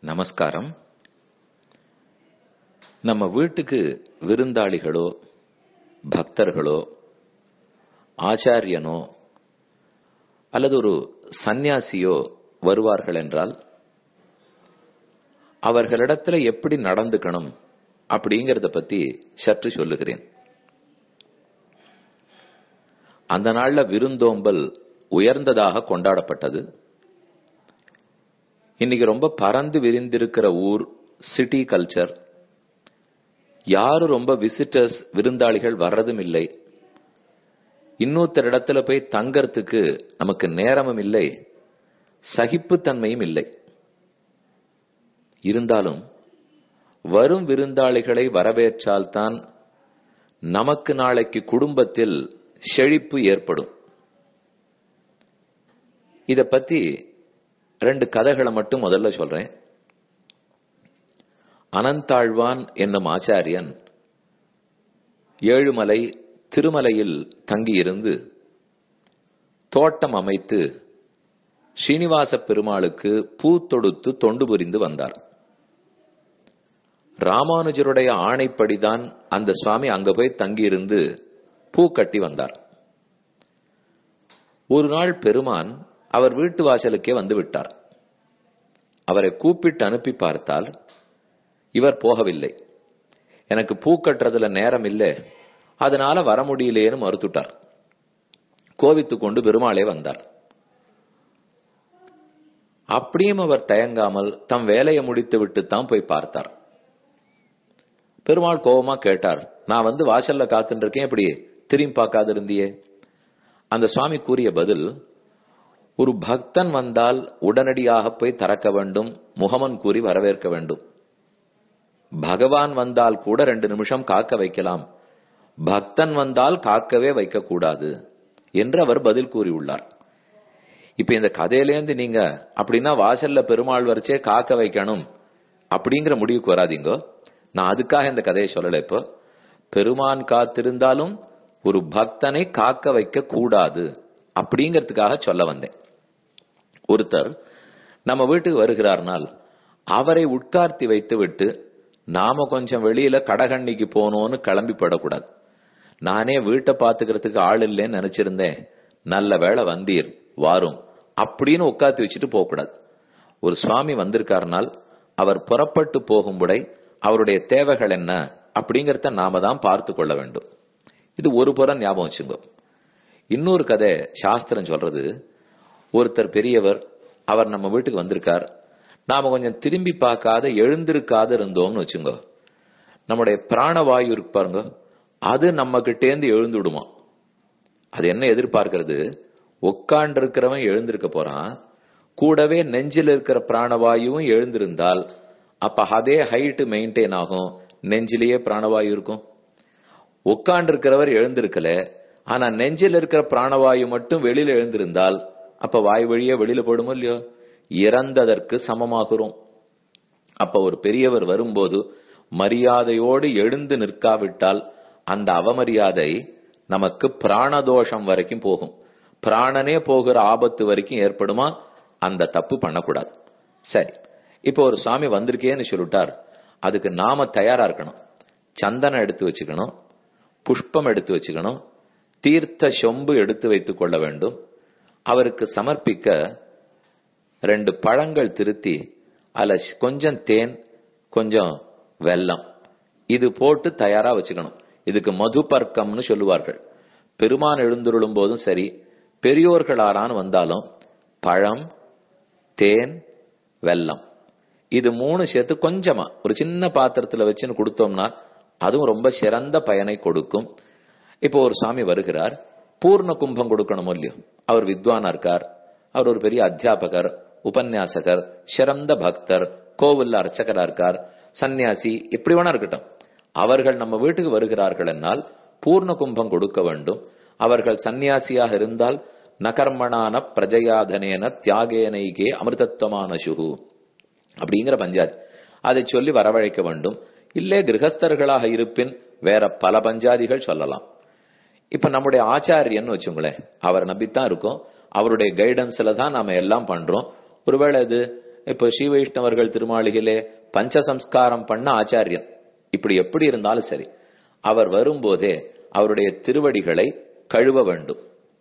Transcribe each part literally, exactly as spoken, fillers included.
நமஸ்காரம். நம்ம வீட்டுக்கு விருந்தாளிகளோ பக்தர்களோ ஆச்சாரியனோ அல்லது ஒரு சந்நியாசியோ வருவார்கள் என்றால் அவர்களிடத்துல எப்படி நடந்துக்கணும் அப்படிங்கறத பத்தி சற்று சொல்லுகிறேன். அந்த நாள்ல விருந்தோம்பல் உயர்ந்ததாக கொண்டாடப்பட்டது. இன்னைக்கு ரொம்ப பறந்து விரிந்திருக்கிற ஊர் சிட்டி கல்ச்சர். யாரும் ரொம்ப விசிட்டர்ஸ் விருந்தாளிகள் வர்றதும் இல்லை. இன்னொருத்தர் இடத்துல போய் தங்கறதுக்கு நமக்கு நேரமும் இல்லை, சகிப்புத்தன்மையும் இல்லை. இருந்தாலும் வரும் விருந்தாளிகளை வரவேற்றால்தான் நமக்கு நாளைக்கு குடும்பத்தில் செழிப்பு ஏற்படும். இத பத்தி ரெண்டு கதைகளை மட்டும் முதல்ல சொல்றேன். அனந்தாழ்வான் என்னும் ஆச்சாரியன் ஏழுமலை திருமலையில் தங்கியிருந்து தோட்டம் அமைத்து ஸ்ரீனிவாச பெருமாளுக்கு பூ தொடுத்து தொண்டு புரிந்து வந்தார். ராமானுஜருடைய ஆணைப்படிதான் அந்த சுவாமி அங்க போய் தங்கியிருந்து பூ கட்டி வந்தார். ஒரு நாள் பெருமான் அவர் வீட்டு வாசலுக்கே வந்து விட்டார். அவரை கூப்பிட்டு அனுப்பி பார்த்தால் இவர் போகவில்லை. எனக்கு பூ கட்டுறதுல நேரம் இல்லை, அதனால வர முடியலேன்னு மறுத்துட்டார். கோவித்து கொண்டு பெருமாளே வந்தார். அப்படியும் அவர் தயங்காமல் தம் வேலையை முடித்து விட்டுத்தான் போய் பார்த்தார். பெருமாள் கோபமா கேட்டார், நான் வந்து வாசல்ல காத்துட்டு இருக்கேன், எப்படி திரும்பி பார்க்காது இருந்தியே? அந்த சுவாமி கூறிய பதில், ஒரு பக்தன் வந்தால் உடனடியாக போய் திறக்க வேண்டும், முகமன் கூறி வரவேற்க வேண்டும். பகவான் வந்தால் கூட ரெண்டு நிமிஷம் காக்க வைக்கலாம், பக்தன் வந்தால் காக்கவே வைக்க கூடாது என்று அவர் பதில் கூறியுள்ளார். இப்ப இந்த கதையிலேருந்து நீங்க அப்படின்னா வாசல்ல பெருமாள் வரைச்சே காக்க வைக்கணும் அப்படிங்கிற முடிவுக்கு வராதீங்க. நான் அதுக்காக இந்த கதையை சொல்லல. இப்போ பெருமான் காத்திருந்தாலும் ஒரு பக்தனை காக்க வைக்க கூடாது அப்படிங்கிறதுக்காக சொல்ல வந்தேன். ஒருத்தர் நம்ம வீட்டுக்கு வருகிறார்னால் அவரை உட்கார்த்தி வைத்து விட்டு நாம கொஞ்சம் வெளியில கடகண்ணிக்கு போனோம்னு கிளம்பி படக்கூடாது. நானே வீட்டை பாத்துக்கிறதுக்கு ஆள் இல்லைன்னு நினைச்சிருந்தேன், நல்ல வேளை வந்தீர் வாரும் அப்படின்னு உட்கார்த்தி வச்சுட்டு போக கூடாது. ஒரு சுவாமி வந்திருக்காருனால் அவர் புறப்பட்டு போகும்படை அவருடைய தேவைகள் என்ன அப்படிங்கறத நாம தான் பார்த்து கொள்ள வேண்டும். இது ஒரு புறம் ஞாபகம் வச்சுங்க. இன்னொரு கதை சாஸ்திரம் சொல்றது, ஒருத்தர் பெரியவர் அவர் நம்ம வீட்டுக்கு வந்திருக்கார், நாம கொஞ்சம் திரும்பி பார்க்காத எழுந்திருக்காத இருந்தோம்னு வச்சுங்க, நம்முடைய பிராணவாயு இருக்கு பாருங்க, அது நம்ம கிட்டேந்து எழுந்து விடுமா. அது என்ன எதிர்பார்க்கிறது, உட்காண்டு இருக்கிறவன் எழுந்திருக்க போறான், கூடவே நெஞ்சில் இருக்கிற பிராணவாயுவும் எழுந்திருந்தால் அப்ப அதே ஹைட் மெயின்டைன் ஆகும், நெஞ்சிலேயே பிராணவாயு இருக்கும். உட்காண்டு இருக்கிறவர் எழுந்திருக்கல, ஆனா நெஞ்சில் இருக்கிற பிராணவாயு மட்டும் வெளியில எழுந்திருந்தால் அப்ப வாய் வழியே வெளியில போடுமோ இல்லையோ, இறந்ததற்கு சமமாகிறோம். அப்ப ஒரு பெரியவர் வரும்போது மரியாதையோடு எழுந்து நிற்காவிட்டால் அந்த அவமரியாதை நமக்கு பிராணதோஷம் வரைக்கும் போகும். பிராணனே போகிற ஆபத்து வரைக்கும் ஏற்படுமா, அந்த தப்பு பண்ணக்கூடாது. சரி, இப்போ ஒரு சுவாமி வந்திருக்கேன்னு சொல்லிட்டார், அதுக்கு நாம தயாரா இருக்கணும். சந்தனம் எடுத்து வச்சுக்கணும், புஷ்பம் எடுத்து வச்சுக்கணும், தீர்த்த சொம்பு எடுத்து வைத்துக் கொள்ள வேண்டும். அவருக்கு சமர்ப்பிக்க ரெண்டு பழங்கள் திருத்தி அதுல கொஞ்சம் தேன் கொஞ்சம் வெல்லம் இது போட்டு தயாரா வச்சுக்கணும். இதுக்கு மதுபர்க்கம்னு சொல்லுவார்கள். பெருமான் எழுந்துருளும் போதும் சரி, பெரியோர்களாரான்னு வந்தாலும் பழம் தேன் வெல்லம் இது மூணு சேர்த்து கொஞ்சமா ஒரு சின்ன பாத்திரத்துல வச்சுன்னு கொடுத்தோம்னா அதுவும் ரொம்ப சிறந்த பயனை கொடுக்கும். இப்போ ஒரு சுவாமி வருகிறார், பூர்ண கும்பம் கொடுக்கணும் இல்லையோ. அவர் வித்வானா இருக்கார், அவர் ஒரு பெரிய அத்தியாபகர், உபன்யாசகர், சிறந்த பக்தர், கோவில்ல அர்ச்சகரா இருக்கார், சன்னியாசி, எப்படி வேணா இருக்கட்டும். அவர்கள் நம்ம வீட்டுக்கு வருகிறார்கள் என்னால் பூர்ண கும்பம் கொடுக்க வேண்டும். அவர்கள் சன்னியாசியாக இருந்தால் நகர்மணான பிரஜயாதனேன தியாகேனைகே அமிர்தத்வமான சுகு அப்படிங்கிற பஞ்சாதி அதை சொல்லி வரவழைக்க வேண்டும். இல்லே கிரகஸ்தர்களாக இருப்பின் வேற பல பஞ்சாதிகள் சொல்லலாம். இப்ப நம்முடைய ஆச்சாரியன்னு வச்சுங்களேன், அவரை நம்பித்தான் இருக்கும், அவருடைய கைடன்ஸ்ல தான் நாம எல்லாம் பண்றோம். ஒருவேளை இது இப்ப ஸ்ரீ வைஷ்ணவர்கள் திருமாளிகளே பஞ்சசம்ஸ்காரம் பண்ண ஆச்சாரியன். இப்படி எப்படி இருந்தாலும் சரி, அவர் வரும்போதே அவருடைய திருவடிகளை கழுவ வேண்டும்.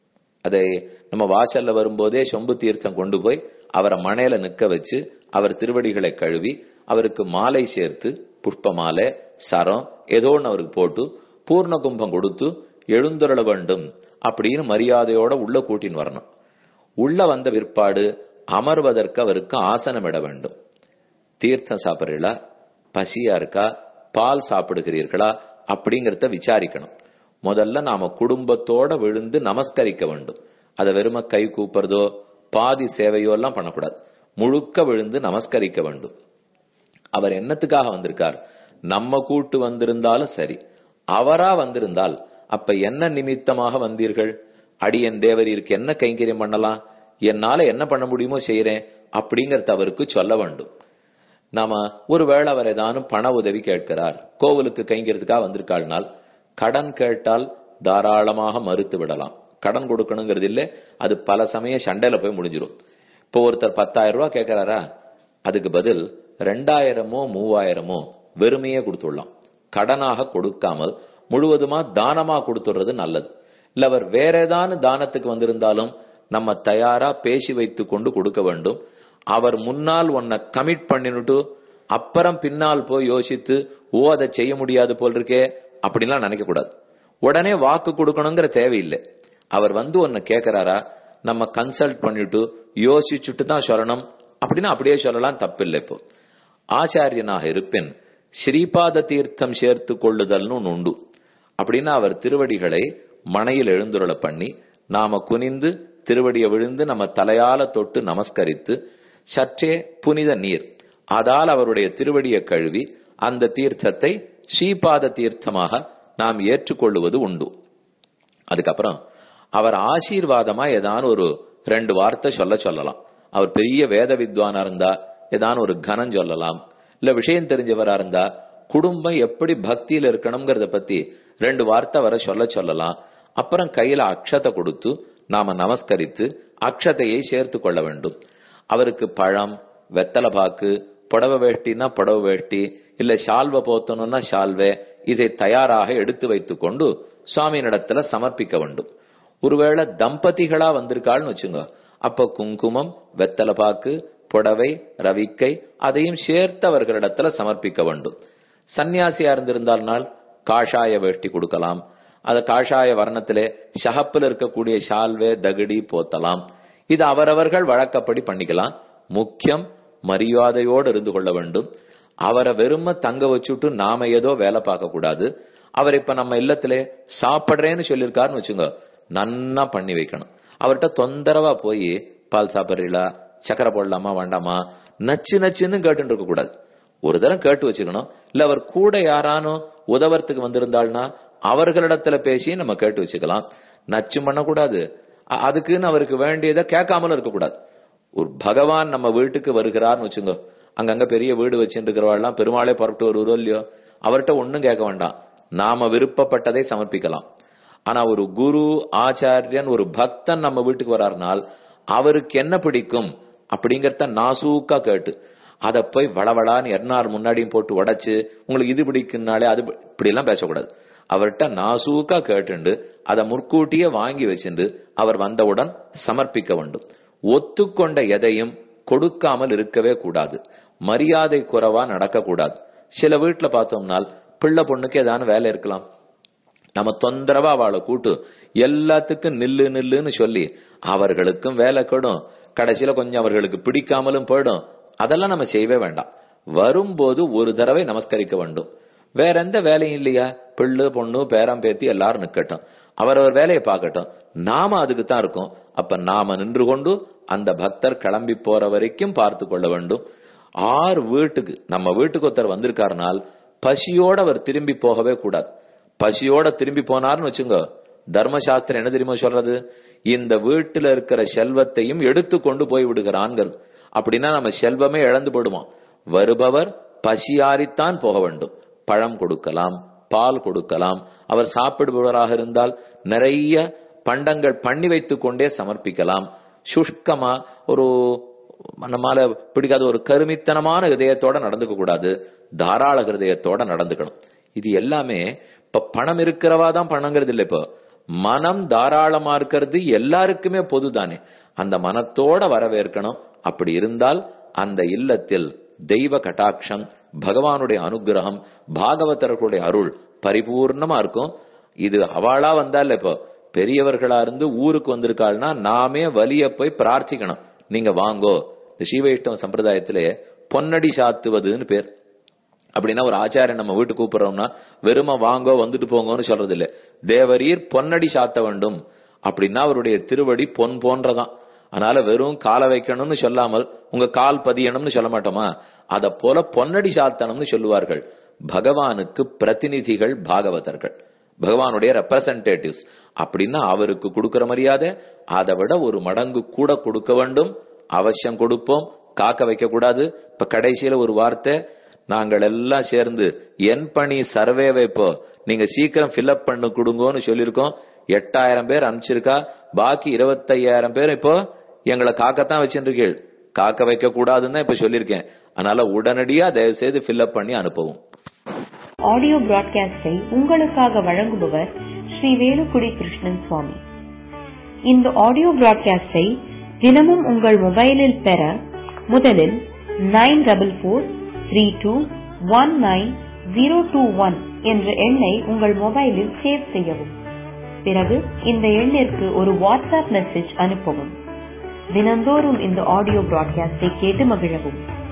அதை நம்ம வாசல்ல வரும்போதே சொம்பு தீர்த்தம் கொண்டு போய் அவரை மணையில நிக்க வச்சு அவர் திருவடிகளை கழுவி அவருக்கு மாலை சேர்த்து புஷ்ப மாலை சரம் ஏதோ ஒன்று அவருக்கு போட்டு பூர்ண கும்பம் கொடுத்து எழுந்தருள வேண்டும் அப்படின்னு மரியாதையோட உள்ள கூட்டின்னு வரணும். உள்ள வந்த விற்பாடு அமர்வதற்கு அவருக்கு ஆசனம் இட வேண்டும். தீர்த்தம் சாப்பிடுறீங்களா, பசியா இருக்கா, பால் சாப்பிடுகிறீர்களா அப்படிங்கறத விசாரிக்கணும். முதல்ல நாம குடும்பத்தோட விழுந்து நமஸ்கரிக்க வேண்டும். அதை வெறும கை கூப்புறதோ பாதி சேவையோ எல்லாம் பண்ணக்கூடாது. முழுக்க விழுந்து நமஸ்கரிக்க வேண்டும். அவர் என்னத்துக்காக வந்திருக்கார்? நம்ம கூட்டு வந்திருந்தாலும் சரி, அவரா வந்திருந்தால் அப்ப என்ன நிமித்தமாக வந்தீர்கள்? அடியன் தேவரீருக்கு என்ன கைங்கரியம் பண்ணலாம், என்னால என்ன பண்ண முடியுமோ செய்யறேன் அப்படிங்கறத அவருக்கு சொல்ல வேண்டும். நாம ஒருவேளை அவர் ஏதானும் பண உதவி கேட்கிறார், கோவிலுக்கு கைங்கிறதுக்காக வந்திருக்காள்னால் கடன் கேட்டால் தாராளமாக மறுத்து விடலாம். கடன் கொடுக்கணுங்கிறது இல்லை, அது பல சமயம் சண்டையில போய் முடிஞ்சிடும். இப்போ ஒருத்தர் பத்தாயிரம் ரூபாய் கேட்கிறாரா, அதுக்கு பதில் ரெண்டாயிரமோ மூவாயிரமோ வெறுமையே கொடுத்துடலாம். கடனாக கொடுக்காமல் முழுவதுமா தானமா கொடுத்துடுறது நல்லது. இல்ல அவர் வேற ஏதானு தானத்துக்கு வந்திருந்தாலும் நம்ம தயாரா பேசி வைத்து கொண்டு கொடுக்க வேண்டும். அவர் முன்னால் உன்னை கமிட் பண்ணிட்டு அப்புறம் பின்னால் போய் யோசித்து ஓ அதை செய்ய முடியாது போல் இருக்கே அப்படின்லாம் நினைக்க கூடாது. உடனே வாக்கு கொடுக்கணுங்கிற தேவையில்லை. அவர் வந்து உன்னை கேட்கிறாரா, நம்ம கன்சல்ட் பண்ணிட்டு யோசிச்சுட்டு தான் சொல்லணும் அப்படின்னா அப்படியே சொல்லலாம், தப்பில்லை. இப்போ ஆச்சாரியனாக இருப்பின் ஸ்ரீபாத தீர்த்தம் சேர்த்து கொள்ளுதல்னு ஒன்று உண்டு. அப்படின்னா அவர் திருவடிகளை மணையில் எழுந்துருள பண்ணி நாம குனிந்து திருவடியை விழுந்து நம்ம தலையால தொட்டு நமஸ்கரித்து சற்றே புனித நீர் அதால் அவருடைய திருவடியை கழுவி அந்த தீர்த்தத்தை ஸ்ரீபாத தீர்த்தமாக நாம் ஏற்றுக்கொள்ளுவது உண்டு. அதுக்கப்புறம் அவர் ஆசீர்வாதமா ஏதான ஒரு ரெண்டு வார்த்தை சொல்ல சொல்லலாம். அவர் பெரிய வேத வித்வானா இருந்தா ஏதான ஒரு கனம் சொல்லலாம். இல்ல விஷயம் தெரிஞ்சவரா இருந்தா குடும்பம் எப்படி பக்தியில இருக்கணும்ங்கிறத பத்தி ரெண்டு வார்த்தை வர சொல்ல சொல்லலாம். அப்புறம் கையில அக்ஷத்தை கொடுத்து நாம நமஸ்கரித்து அக்ஷதையை சேர்த்து கொள்ள வேண்டும். அவருக்கு பழம், வெத்தலை பாக்கு, புடவை வேஷ்டினா புடவை வேஷ்டி, இல்ல ஷால்வை போத்தணும்னா ஷால்வே, இதை தயாராக எடுத்து வைத்து கொண்டு சுவாமியினிடத்துல சமர்ப்பிக்க வேண்டும். ஒருவேளை தம்பதிகளா வந்திருக்காள்னு வச்சுங்க, அப்ப குங்குமம், வெத்தலை பாக்கு, புடவை, ரவிக்கை அதையும் சேர்த்து அவர்களிடத்துல சமர்ப்பிக்க வேண்டும். சன்னியாசியா இருந்திருந்தால் காஷாய வேஷ்டி கொடுக்கலாம். அது காஷாய வர்ணத்திலே ஷஹப்பில் இருக்கக்கூடிய ஷால்வே தகுடி போத்தலாம். இது அவரவர்கள் வழக்கப்படி பண்ணிக்கலாம். முக்கியம் மரியாதையோடு இருந்து கொள்ள வேண்டும். அவரை வெறும தங்க வச்சுட்டு நாம ஏதோ வேலை பார்க்க கூடாது. அவர் இப்ப நம்ம இல்லத்திலே சாப்பிடுறேன்னு சொல்லியிருக்காருன்னு வச்சுங்க, நன்னா பண்ணி வைக்கணும். அவர்கிட்ட தொந்தரவா போய் பால் சாப்பிடுறீங்களா, சக்கரை போடலாமா வேண்டாமா, நச்சு நச்சுன்னு கேட்டு இருக்க கூடாது. ஒரு தரம் கேட்டு வச்சுக்கணும். இல்ல அவர் கூட யாரானோ உதவறதுக்கு வந்திருந்தாள்னா அவர்களிடத்துல பேசி நம்ம கேட்டு வச்சுக்கலாம். நச்சு பண்ணக்கூடாது. அதுக்குன்னு அவருக்கு வேண்டியதை கேட்காமலும் இருக்கக்கூடாது. ஒரு பகவான் நம்ம வீட்டுக்கு வருகிறார்னு வச்சுங்க, அங்கங்க பெரிய வீடு வச்சுட்டு இருக்கிறவாள்லாம் பெருமாளே புறப்பட்டு வருவதோ இல்லையோ, அவர்கிட்ட ஒன்னும் கேட்க வேண்டாம், நாம விருப்பப்பட்டதை சமர்ப்பிக்கலாம். ஆனா ஒரு குரு ஆச்சாரியன் ஒரு பக்தன் நம்ம வீட்டுக்கு வர்றாருனால் அவருக்கு என்ன பிடிக்கும் அப்படிங்கறத நாசூக்கா கேட்டு அதை போய் வளவளான்னு எர்னார் முன்னாடியும் போட்டு உடைச்சு உங்களுக்கு இது பிடிக்குன்னாலே அது இப்படி எல்லாம் பேசக்கூடாது. அவர்கிட்ட நாசூக்கா கேட்டுண்டு அதை முற்கூட்டியே வாங்கி வச்சுண்டு அவர் வந்தவுடன் சமர்ப்பிக்க வேண்டும். ஒத்துக்கொண்ட எதையும் கொடுக்காமல் இருக்கவே கூடாது. மரியாதை குறைவா நடக்க கூடாது. சில வீட்டுல பார்த்தோம்னால் பிள்ளை பொண்ணுக்கு ஏதான வேலை இருக்கலாம், நம்ம தொந்தரவா அவளை கூட்டு எல்லாத்துக்கும் நில்லு நில்லுன்னு சொல்லி அவர்களுக்கும் வேலை கெடும், கடைசியில கொஞ்சம் அவர்களுக்கு பிடிக்காமலும் போயிடும். அதெல்லாம் நம்ம செய்யவே வேண்டாம். வரும்போது ஒரு தடவை நமஸ்கரிக்க வேண்டும். வேற எந்த வேலையும் இல்லையா, பிள்ளை பொண்ணு பேரம் பேத்தி எல்லாரும் நிக்கட்டும், அவரவர் வேலையை பார்க்கட்டும், நாம அதுக்கு தான் இருக்கும். அப்ப நாம நின்று கொண்டு அந்த பக்தர் கிளம்பி போற வரைக்கும் பார்த்து கொள்ள வேண்டும். ஆறு வீட்டுக்கு நம்ம வீட்டுக்கு ஒருத்தர் வந்திருக்காருனால் பசியோட அவர் திரும்பி போகவே கூடாது. பசியோட திரும்பி போனார்னு வச்சுங்க, தர்மசாஸ்திரம் என்ன தெரியுமா சொல்றது, இந்த வீட்டுல இருக்கிற செல்வத்தையும் எடுத்து கொண்டு போய் விடுகிறான்ங்கிறது. அப்படின்னா நம்ம செல்வமே இழந்து போடுவோம். வருபவர் பசியாரித்தான் போக வேண்டும். பழம் கொடுக்கலாம், பால் கொடுக்கலாம். அவர் சாப்பிடுபவராக இருந்தால் நிறைய பண்டங்கள் பண்ணி வைத்துக் கொண்டே சமர்ப்பிக்கலாம். சுஷ்கமா ஒரு நம்மால பிடிக்காத ஒரு கருமித்தனமான ஹிருதயத்தோட நடந்துக்க கூடாது, தாராள ஹிருதயத்தோட நடந்துக்கணும். இது எல்லாமே இப்ப பணம் இருக்கிறவா தான் பணங்கிறது இல்லை. இப்போ மனம் தாராளமா இருக்கிறது எல்லாருக்குமே பொதுதானே. அந்த மனத்தோட வரவேற்கணும். அப்படி இருந்தால் அந்த இல்லத்தில் தெய்வ கட்டாட்சம், பகவானுடைய அனுகிரகம், பாகவதர்களுடைய அருள் பரிபூர்ணமா இருக்கும். இது அவளா வந்தால இப்போ பெரியவர்களா இருந்து ஊருக்கு வந்திருக்காள்னா நாமே வலிய போய் பிரார்த்திக்கணும், நீங்க வாங்கோ. இந்த ஸ்ரீவைஷ்ணவ சம்பிரதாயத்திலே பொன்னடி சாத்துவதுன்னு பேர். அப்படின்னா ஒரு ஆச்சாரியன் நம்ம வீட்டுக்கு கூப்பிடுறோம்னா வெறும வாங்கோ வந்துட்டு போங்கன்னு சொல்றது இல்ல. தேவரீர் பொன்னடி சாத்த வேண்டும் அப்படின்னா அவருடைய திருவடி பொன் போன்றதான். அதனால வெறும் காலை வைக்கணும்னு சொல்லாமல் உங்க கால் பதியணும்னு சொல்ல மாட்டோமா, அத போல பொன்னடி சாத்தணும்னு சொல்லுவார்கள். பகவானுக்கு பிரதிநிதிகள் பாகவதர்கள், பகவானுடைய ரெப்ரசன்டேட்டிவ்ஸ். அப்படின்னா அவருக்கு கொடுக்கிற மரியாதை அதை விட ஒரு மடங்கு கூட கொடுக்க வேண்டும். அவசியம் கொடுப்போம், காக்க வைக்க கூடாது. இப்ப கடைசியில ஒரு வார்த்தை, நாங்கள் எல்லாம் சேர்ந்து என் பணி சர்வே வைப்போ, நீங்க சீக்கிரம் ஃபில்அப் பண்ணு கொடுங்கன்னு சொல்லியிருக்கோம். எட்டாயிரம் பேர் அனுப்பிச்சிருக்கா, பாக்கி இருபத்தையாயிரம் பேர் இப்போ எங்களை காக்கத்தான் வச்சிருக்கீள், காக்க வைக்க கூடாதுன்னு இப்ப சொல்லியிருக்கேன். அதனால உடனடியா தயவு செய்து ஃபில்அப் பண்ணி அனுப்பவும். ஆடியோ பிராட்காஸ்டை உங்களுக்காக வழங்குபவர் ஸ்ரீ வேலுக்குடி கிருஷ்ணன் சுவாமி. இந்த ஆடியோ பிராட்காஸ்டை தினமும் உங்கள் மொபைலில் பெற முதலில் nine double four three two one nine zero two one என்ற எண்ணை உங்கள் மொபைலில் சேவ் செய்யவும். பிறகு இந்த எண்ணிற்கு ஒரு வாட்ஸ்அப் மெசேஜ் அனுப்பவும். தினந்தோறும் இந்த ஆடியோ பிராட்காஸ்டை கேட்டு மகிழவும்.